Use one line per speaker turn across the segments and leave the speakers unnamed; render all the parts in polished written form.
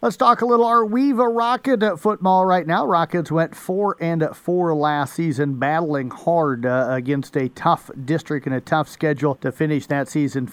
Let's talk a little Arweva Rocket football right now. Rockets went 4-4 last season, battling hard against a tough district and a tough schedule to finish that season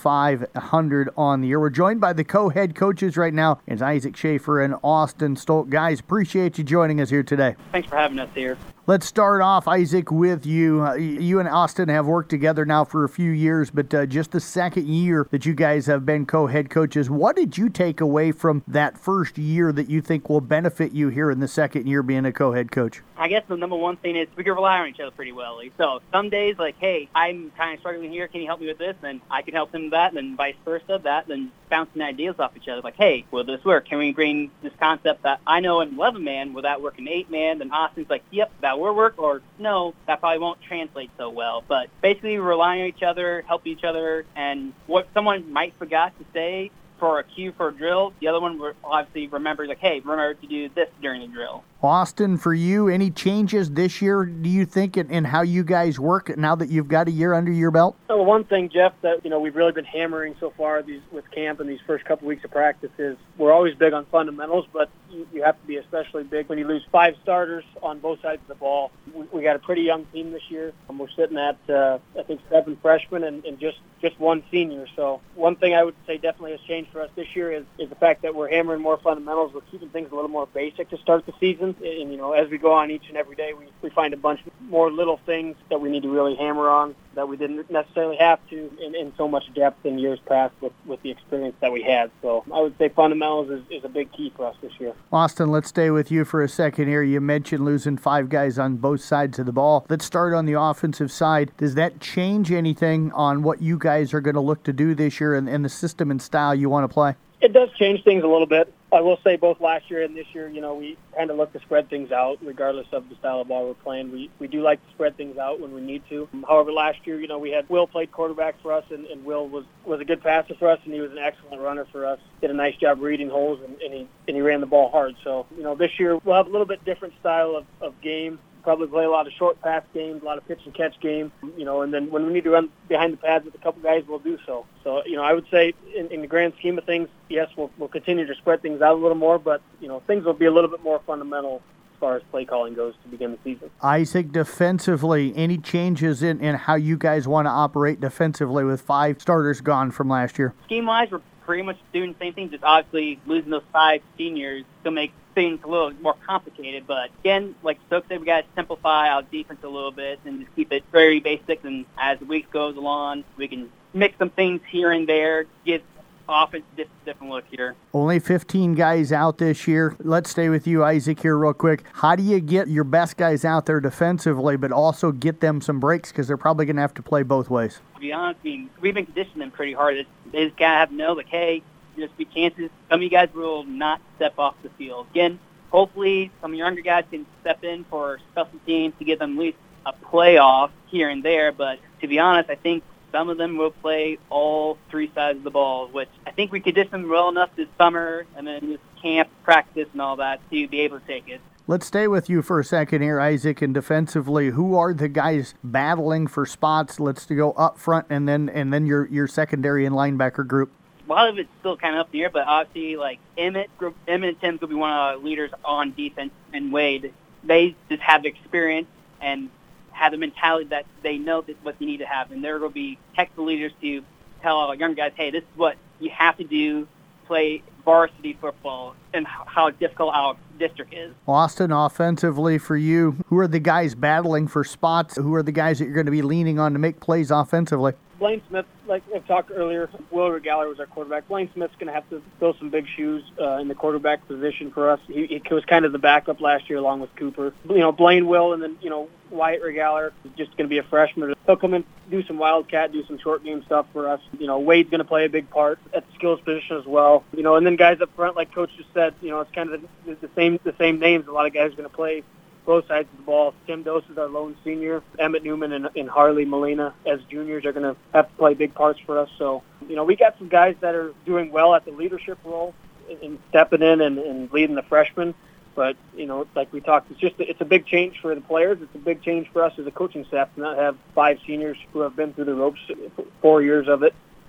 500 on the year. We're joined by the co-head coaches right now. It's Isaac Schaefer and Austin Stolt. Guys, appreciate you joining us here today.
Thanks for having us here.
Let's start off, Isaac, with you. You and Austin have worked together now for a few years, but just the second year that you guys have been co-head coaches. What did you take away from that first year that you think will benefit you here in the second year being a co-head coach?
I guess the number one thing is we can rely on each other pretty well. So some days, like, hey, I'm kind of struggling here. Can you help me with this? And I can help him with that, and then vice versa. Then bouncing ideas off each other. Like, hey, will this work? Can we bring this concept that I know in 11-man, will that work in 8-man? Then Austin's like, yep, that will work. Or no, that probably won't translate so well. But basically relying on each other, help each other, and what someone might forgot to say for a cue for a drill, the other one obviously remembers, like, hey, remember to do this during the drill.
Austin, for you, any changes this year, do you think, in how you guys work now that you've got a year under your belt?
Well, one thing, Jeff, that we've really been hammering so far with camp and these first couple weeks of practice is we're always big on fundamentals, but you have to be especially big when you lose 5 starters on both sides of the ball. We got a pretty young team this year. We're sitting at, I think, 7 freshmen and just 1 senior. So one thing I would say definitely has changed for us this year is the fact that we're hammering more fundamentals. We're keeping things a little more basic to start the season. And, as we go on each and every day, we find a bunch more little things that we need to really hammer on that we didn't necessarily have to in so much depth in years past with the experience that we had. So I would say fundamentals is a big key for us this year.
Austin, let's stay with you for a second here. You mentioned losing 5 guys on both sides of the ball. Let's start on the offensive side. Does that change anything on what you guys are going to look to do this year and the system and style you want to play?
It does change things a little bit. I will say both last year and this year, we kind of look to spread things out regardless of the style of ball we're playing. We do like to spread things out when we need to. However, last year, we had Will played quarterback for us, and Will was a good passer for us, and he was an excellent runner for us. Did a nice job reading holes, and he ran the ball hard. So, this year we'll have a little bit different style of game. Probably play a lot of short pass games, a lot of pitch and catch game, and then when we need to run behind the pads with a couple guys, we'll do so. So, I would say in the grand scheme of things, yes, we'll continue to spread things out a little more, but, things will be a little bit more fundamental as far as play calling goes to begin the season.
Isaac, defensively, any changes in how you guys want to operate defensively with 5 starters gone from last year?
Scheme-wise, we're pretty much doing the same thing, just obviously losing those 5 seniors to make things a little more complicated. But again, like Stoke said, we got to simplify our defense a little bit and just keep it very basic. And as the week goes along, we can mix some things here and there, get offense different look here.
Only 15 guys out this year. Let's stay with you, Isaac, here real quick. How do you get your best guys out there defensively, but also get them some breaks because they're probably going to have to play both ways?
To be honest, we've been conditioning them pretty hard. They just got to have to know, like, hey, there's be chances some of you guys will not step off the field. Again, hopefully some of your younger guys can step in for special teams to give them at least a playoff here and there. But to be honest, I think some of them will play all 3 sides of the ball, which I think we conditioned them well enough this summer and then this camp, practice, and all that to be able to take it.
Let's stay with you for a second here, Isaac, and defensively, who are the guys battling for spots? Let's go up front and then your secondary and linebacker group.
A lot of it's still kind of up in the air, but obviously, like Emmett and Tim's going to be one of our leaders on defense, and Wade, they just have the experience and have the mentality that they know that's what they need to have, and they're going to be technical leaders to tell our young guys, hey, this is what you have to do, play varsity football, and how difficult our district is.
Austin, offensively for you, who are the guys battling for spots? Who are the guys that you're going to be leaning on to make plays offensively?
Blaine Smith, like I talked earlier, Will Regaller was our quarterback. Blaine Smith's going to have to fill some big shoes in the quarterback position for us. He was kind of the backup last year along with Cooper. Blaine will, and then, Wyatt Regaller is just going to be a freshman. He'll come in, do some wildcat, do some short game stuff for us. Wade's going to play a big part at the skills position as well. And then guys up front, like Coach just said, it's kind of the same names. A lot of guys are going to play both sides of the ball. Tim Dose is our lone senior. Emmett Newman and Harley Molina as juniors are going to have to play big parts for us. So, we got some guys that are doing well at the leadership role in stepping in and leading the freshmen. But, like we talked, it's a big change for the players. It's a big change for us as a coaching staff to not have 5 seniors who have been through the ropes 4 years of it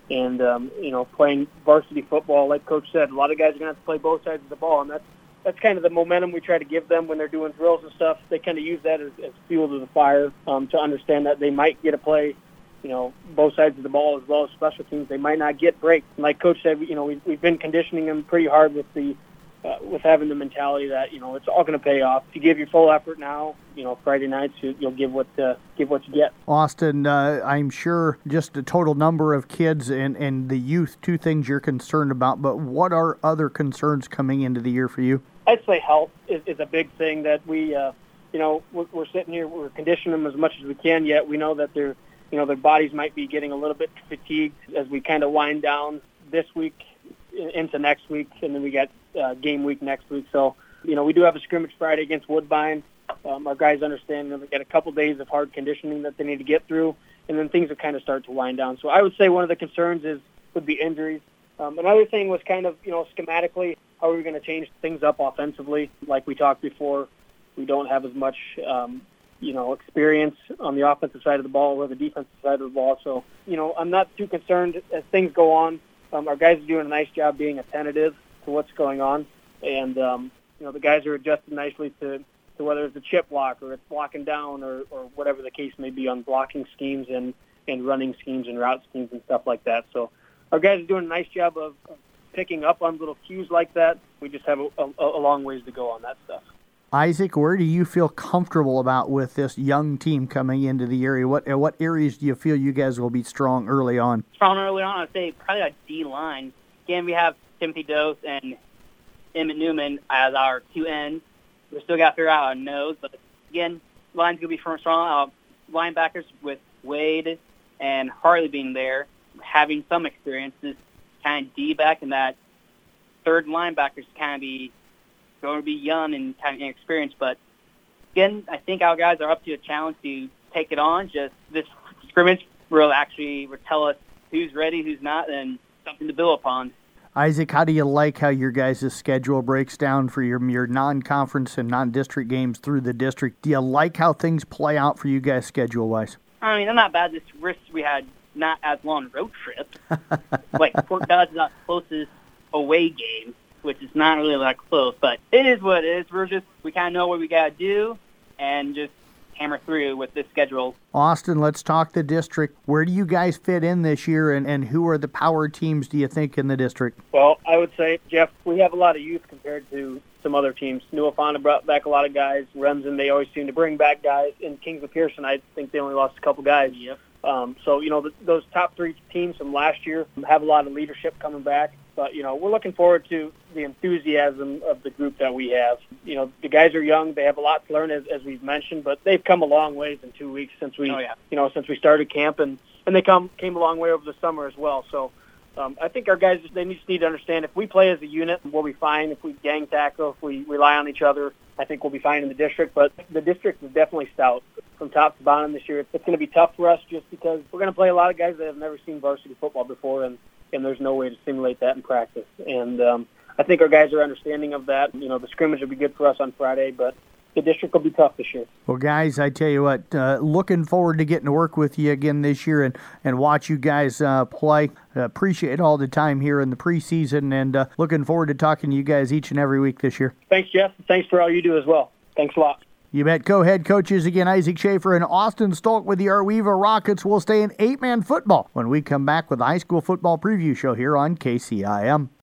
And, playing varsity football, like Coach said, a lot of guys are going to have to play both sides of the ball, and that's kind of the momentum we try to give them when they're doing drills and stuff. They kind of use that as fuel to the fire, to understand that they might get to play, both sides of the ball as well as special teams. They might not get breaks. And like Coach said, we've been conditioning them pretty hard with having the mentality that, it's all going to pay off. If you give your full effort now, Friday nights, you'll give what you get.
Austin, I'm sure just the total number of kids and the youth, two things you're concerned about, but what are other concerns coming into the year for you?
I'd say health is a big thing that we're sitting here, we're conditioning them as much as we can, yet we know that their bodies might be getting a little bit fatigued as we kind of wind down this week into next week, and then we got game week next week. So, we do have a scrimmage Friday against Woodbine. Our guys understand that we got a couple days of hard conditioning that they need to get through, and then things will kind of start to wind down. So I would say one of the concerns would be injuries. Another thing was kind of, schematically, how are we going to change things up offensively? Like we talked before, we don't have as much, experience on the offensive side of the ball or the defensive side of the ball. So, I'm not too concerned as things go on. Our guys are doing a nice job being attentive to what's going on. And, the guys are adjusting nicely to whether it's a chip block or it's blocking down or whatever the case may be on blocking schemes and running schemes and route schemes and stuff like that. So our guys are doing a nice job of picking up on little cues like that. We just have a long ways to go on that stuff.
Isaac, where do you feel comfortable about with this young team coming into the area? What areas do you feel you guys will be strong early on?
Strong early on, I'd say probably a D-line. Again, we have Timothy Dose and Emmett Newman as our two ends. We still got to figure out our nose, but again, line's going to be strong. Linebackers with Wade and Harley being there, having some experience, is kind of D-back, and that third linebackers kind of be going to be young and kind of inexperienced. But again, I think our guys are up to a challenge to take it on. Just this scrimmage will tell us who's ready, who's not, and something to build upon.
Isaac, how do you like how your guys' schedule breaks down for your non-conference and non-district games through the district? Do you like how things play out for you guys schedule-wise?
I mean, they're not bad. This risk we had not as long road trip. Like Fort Dodge is our closest away game, which is not really that close, but it is what it is. We kind of know what we got to do and just hammer through with this schedule.
Austin, let's talk the district. Where do you guys fit in this year, and who are the power teams, do you think, in the district?
Well, I would say, Jeff, we have a lot of youth compared to some other teams. New Alfana brought back a lot of guys. Remsen, they always seem to bring back guys. And Kings of Pearson, I think they only lost a couple guys.
Yep.
So, those top three teams from last year have a lot of leadership coming back. But, we're looking forward to the enthusiasm of the group that we have. The guys are young. They have a lot to learn, as we've mentioned, but they've come a long ways in 2 weeks since we started camp, and they came a long way over the summer as well. So I think our guys, they just need to understand if we play as a unit, we'll be fine. If we gang tackle, if we rely on each other, I think we'll be fine in the district. But the district is definitely stout from top to bottom this year. It's going to be tough for us just because we're going to play a lot of guys that have never seen varsity football before, and there's no way to simulate that in practice. And I think our guys are understanding of that. The scrimmage will be good for us on Friday, but the district will be tough this year.
Well, guys, I tell you what, looking forward to getting to work with you again this year and watch you guys play. Appreciate all the time here in the preseason, and looking forward to talking to you guys each and every week this year.
Thanks, Jeff. Thanks for all you do as well. Thanks a lot.
You bet. Co-head coaches again, Isaac Schaefer and Austin Stolk with the Arweva Rockets. Will stay in 8-man football when we come back with the high school football preview show here on KCIM.